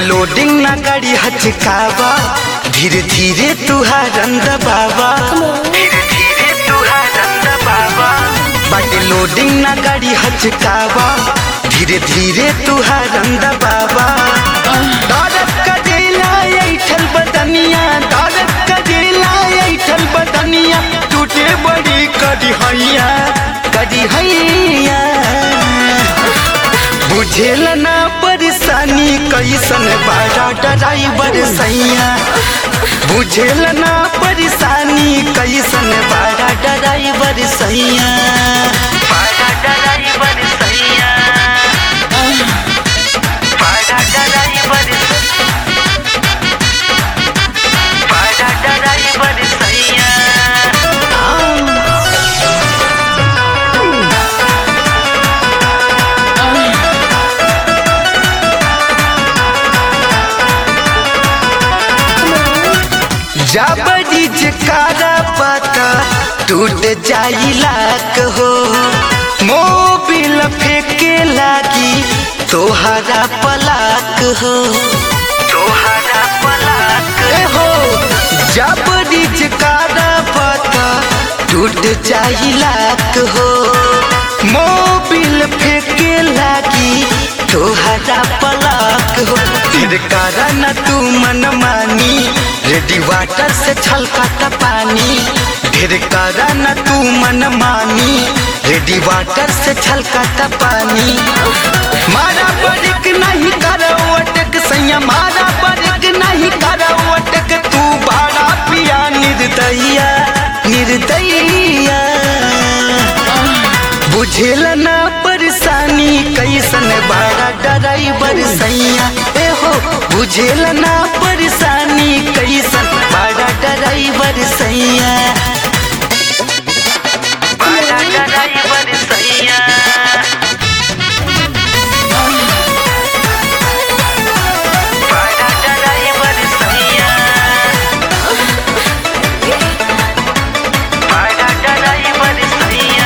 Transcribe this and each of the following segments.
Loading ना गाड़ी हचकावा, धीरे धीरे तुहारन दबावा, धीरे धीरे तुहारन दबावा। बाटे लोडिंग ना गाड़ी हचकावा, धीरे धीरे तुहारन दबावा। दौलत का दिला ऐठल बदनिया, दौलत का दिला ऐठल बदनिया, टूटे बड़ी कदी हैया, कदी हैया। बुझेल ना परेशानी कैसन बड़ा ड्राइवर सैया, बुझेल ना परेशानी कैसन बड़ा ड्राइवर सैया, बड़ा ड्राइवर सैया, बड़ा ड्राइवर, बड़ा ड्राइवर सैया। जबरी जकारा पता टूट जाई लाक हो, मोबिल फेंके लागी तोहरा पलाक हो, तोहरा पलाक हो। जबरी जकारा पता टूट जाई लाक हो, मोबिल फेंके लागी तोहरा पलाक हो। फिर करा न तू मन मानी, रेडी वाटर से छलकाता पानी, ढेर करा न तू मन मानी, रेडी वाटर से छलकाता पानी। मारा बरिक नहीं करो अटक सैया, मारा बरिक नहीं करो अटक, तू बड़ा पिया निर्दयिया, निर्दयिया। बुझेल ना परेशानी कैसन बड़ा ड्राइवर सैया, ए हो बुझेल ना परेशानी कैसन बड़ा ड्राइवर सैया, बड़ा ड्राइवर सैया, बड़ा ड्राइवर सैया, बड़ा ड्राइवर सैया।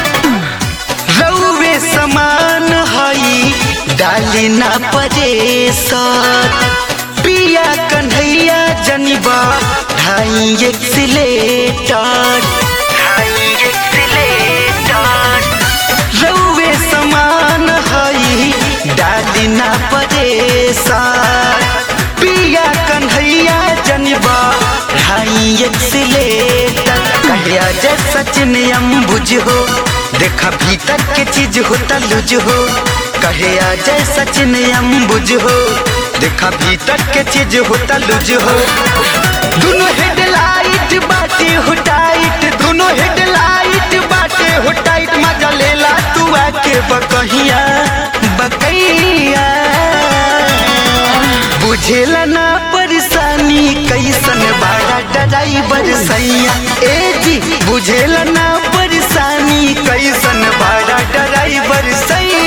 रउवे समान हई डाली ना परेशान, पिया कन्हैया जनिबा ढाई एक्सीलेटर, ढाई एक्सीलेटर। रउवे समान हई डाली ना परेशान, पिया कन्हैया जनिबा ढाई एक्सीलेटर। कहिया जय सचिन अम्बुज हो, देखा भीतर के चीज होता लुज हो, कहे आ जय सचिन अम्बुज हो, देखा भीतर के चीज होता लुज हो। दोनों हेडलाइट बाटे हो टाइट, दोनों हेडलाइट बाटे हो टाइट, मजा लेला तू आके बकहिया, बकैया। बुझेल ना परेशानी कैसन बड़ा ड्राइवर सैया, ए जी बुझेल ना परेशानी कैसन बड़ा ड्राइवर सैया।